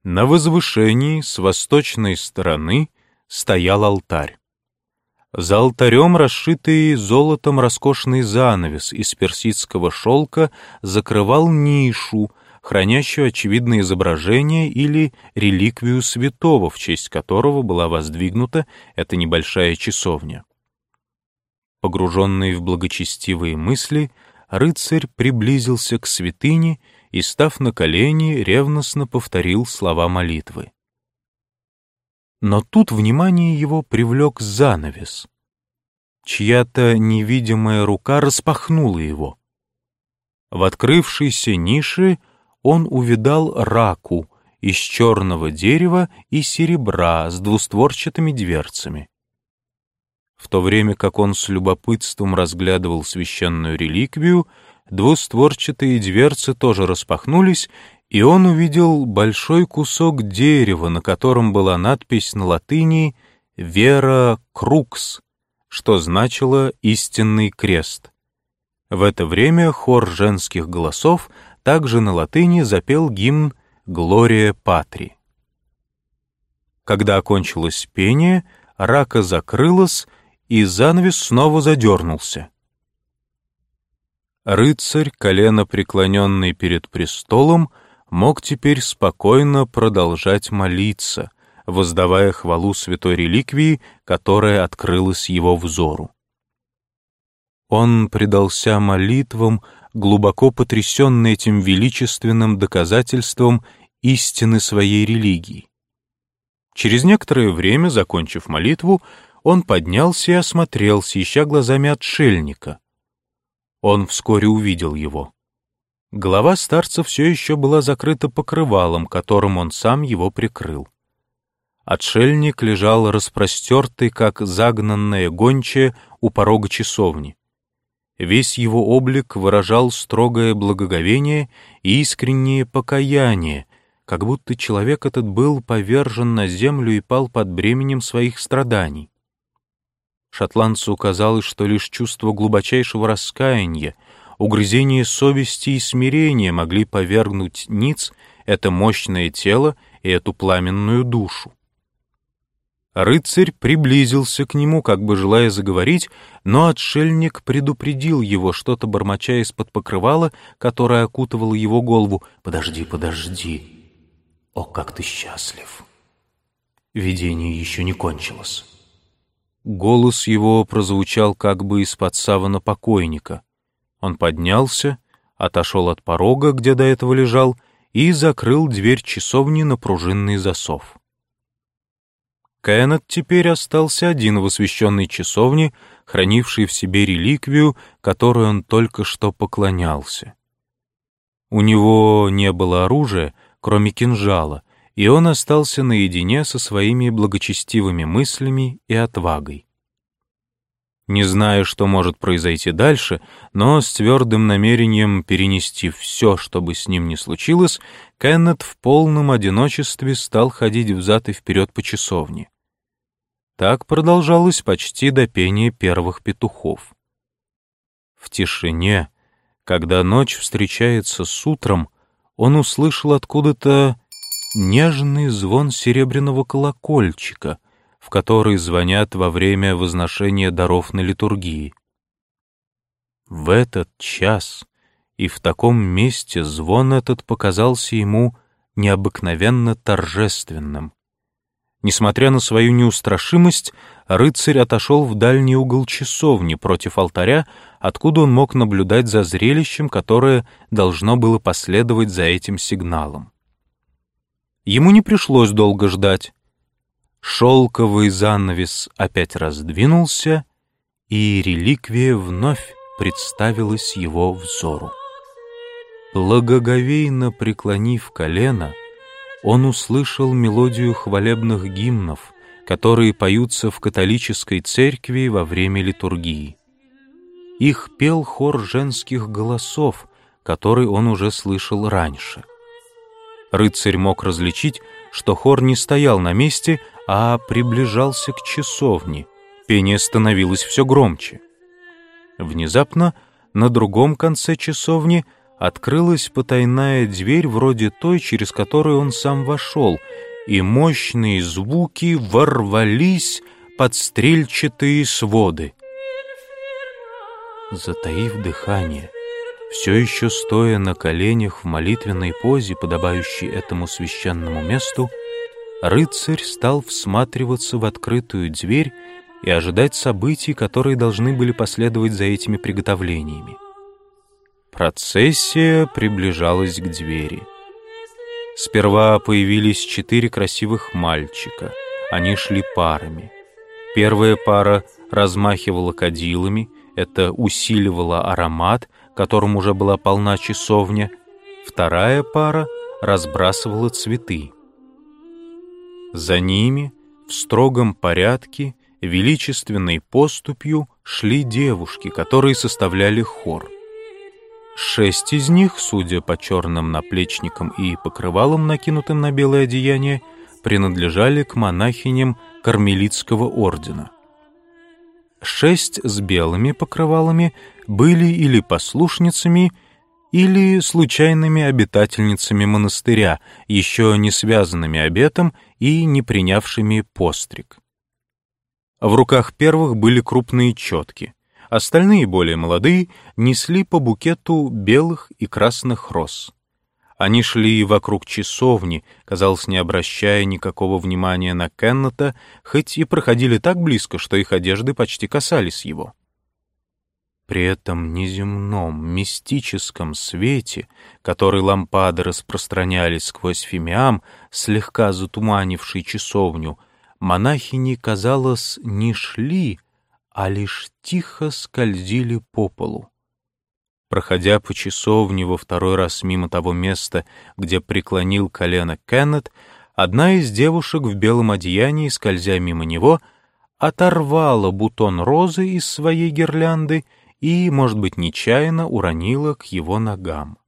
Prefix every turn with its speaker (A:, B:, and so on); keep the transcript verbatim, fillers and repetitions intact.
A: На возвышении с восточной стороны стоял алтарь. За алтарем расшитый золотом роскошный занавес из персидского шелка закрывал нишу, хранящую очевидное изображение или реликвию святого, в честь которого была воздвигнута эта небольшая часовня. Погруженный в благочестивые мысли, рыцарь приблизился к святыне и, став на колени, ревностно повторил слова молитвы. Но тут внимание его привлек занавес. Чья-то невидимая рука распахнула его. В открывшейся нише он увидал раку из черного дерева и серебра с двустворчатыми дверцами. В то время как он с любопытством разглядывал священную реликвию, двустворчатые дверцы тоже распахнулись, и он увидел большой кусок дерева, на котором была надпись на латыни «Вера Крукс», что значило «истинный крест». В это время хор женских голосов также на латыни запел гимн «Глория Патри». Когда окончилось пение, рака закрылась, и занавес снова задернулся. Рыцарь, колено преклоненный перед престолом, мог теперь спокойно продолжать молиться, воздавая хвалу святой реликвии, которая открылась его взору. Он предался молитвам, глубоко потрясенный этим величественным доказательством истины своей религии. Через некоторое время, закончив молитву, он поднялся и осмотрелся, ища глазами отшельника. Он вскоре увидел его. Голова старца все еще была закрыта покрывалом, которым он сам его прикрыл. Отшельник лежал распростертый, как загнанная гончая, у порога часовни. Весь его облик выражал строгое благоговение и искреннее покаяние, как будто человек этот был повержен на землю и пал под бременем своих страданий. Шотландцу казалось, что лишь чувство глубочайшего раскаяния, угрызение совести и смирения могли повергнуть ниц это мощное тело и эту пламенную душу. Рыцарь приблизился к нему, как бы желая заговорить, но отшельник предупредил его, что-то бормоча из-под покрывала, которое окутывало его голову. «Подожди, подожди! О, как ты счастлив! Видение еще не кончилось!» Голос его прозвучал как бы из-под савана покойника. Он поднялся, отошел от порога, где до этого лежал, и закрыл дверь часовни на пружинный засов. Кеннет теперь остался один в освященной часовне, хранившей в себе реликвию, которой он только что поклонялся. У него не было оружия, кроме кинжала, и он остался наедине со своими благочестивыми мыслями и отвагой. Не зная, что может произойти дальше, но с твердым намерением перенести все, что бы с ним ни случилось, Кеннет в полном одиночестве стал ходить взад и вперед по часовне. Так продолжалось почти до пения первых петухов. В тишине, когда ночь встречается с утром, он услышал откуда-то нежный звон серебряного колокольчика, в который звонят во время возношения даров на литургии. В этот час и в таком месте звон этот показался ему необыкновенно торжественным. Несмотря на свою неустрашимость, рыцарь отошел в дальний угол часовни против алтаря, откуда он мог наблюдать за зрелищем, которое должно было последовать за этим сигналом. Ему не пришлось долго ждать. Шелковый занавес опять раздвинулся, и реликвия вновь представилась его взору. Благоговейно преклонив колено, он услышал мелодию хвалебных гимнов, которые поются в католической церкви во время литургии. Их пел хор женских голосов, который он уже слышал раньше. Рыцарь мог различить, что хор не стоял на месте, а приближался к часовне. Пение становилось все громче. Внезапно на другом конце часовни открылась потайная дверь вроде той, через которую он сам вошел, и мощные звуки ворвались под стрельчатые своды. Затаив дыхание, все еще стоя на коленях в молитвенной позе, подобающей этому священному месту, рыцарь стал всматриваться в открытую дверь и ожидать событий, которые должны были последовать за этими приготовлениями. Процессия приближалась к двери. Сперва появились четыре красивых мальчика. Они шли парами. Первая пара размахивала кадилами, это усиливало аромат, которым уже была полна часовня. Вторая пара разбрасывала цветы. За ними в строгом порядке, величественной поступью шли девушки, которые составляли хор. Шесть из них, судя по черным наплечникам и покрывалам, накинутым на белое одеяние, принадлежали к монахиням Кармелитского ордена. Шесть с белыми покрывалами были или послушницами, или случайными обитательницами монастыря, еще не связанными обетом и не принявшими постриг. В руках первых были крупные четки, остальные, более молодые, несли по букету белых и красных роз. Они шли вокруг часовни, казалось, не обращая никакого внимания на Кеннета, хоть и проходили так близко, что их одежды почти касались его. При этом неземном, мистическом свете, который лампады распространяли сквозь фимиам, слегка затуманивший часовню, монахини, казалось, не шли, а лишь тихо скользили по полу. Проходя по часовне во второй раз мимо того места, где преклонил колено Кеннет, одна из девушек в белом одеянии, скользя мимо него, оторвала бутон розы из своей гирлянды и, может быть, нечаянно уронила к его ногам.